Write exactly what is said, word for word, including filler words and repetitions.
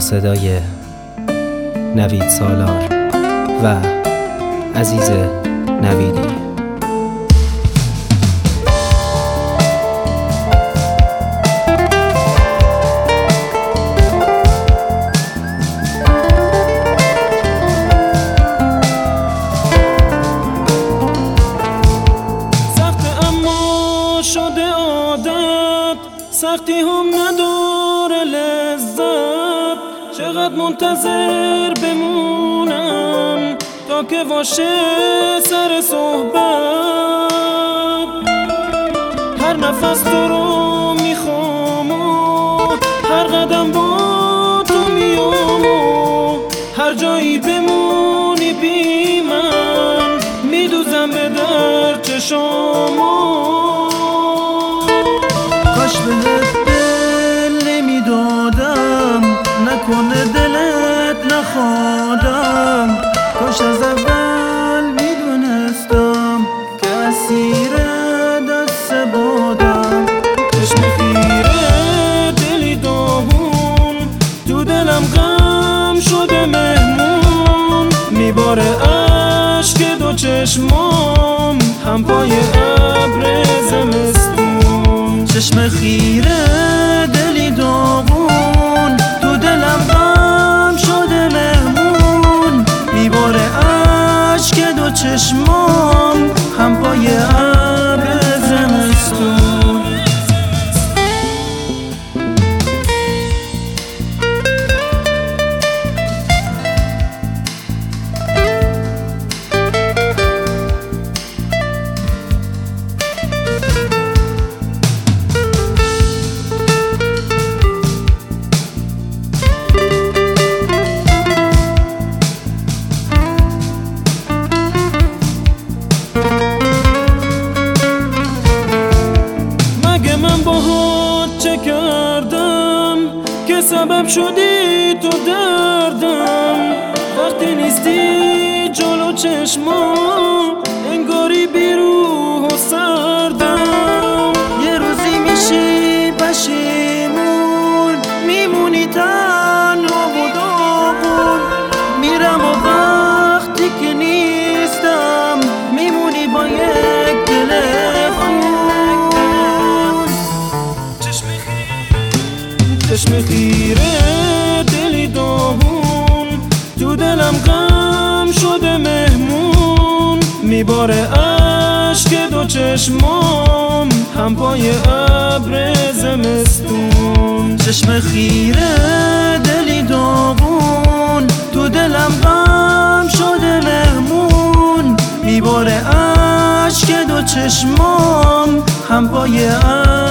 صدای نوید سالار و عزیز نویدی. شده عادت، سختی هم نداره لذت. چقدر منتظر بمونم تا که باشه سر صحبت. هر نفس تو رو میخوام و هر قدم با تو میام و هر جایی بمونی بی من میدوزم به در چشامو. کاش بهت دل نمیدادم، نکنه دلت نخوادم. کاش از اول میدونستم که اسیر دست بادم. چشم خیره دلی داغون تو دلم غم شده مهمون. میباره عشق دو چشمام هم پای ابر زمستون. چشم خیره دلی داغون تو دلم غم شده مهمون. میباره عشق دو چشمام هم پای ابر زمستون. چه کردم که سبب شدی تو دردم؟ وقتی نیستی جلو چشمام انگاری بی روح و سردم. یه روزی میشی پشیمون، میمونی تنها و داغون. میرم و وقتی که نیستم میمونی با یک تلفن. چشم خیره دلی داغون تو دلم غم شده مهمون. میباره عشق دو چشمام هم پای ابر زمستون. چشم خیره دلی داغون تو دلم غم شده مهمون. میباره عشق دو چشمام هم پای ابر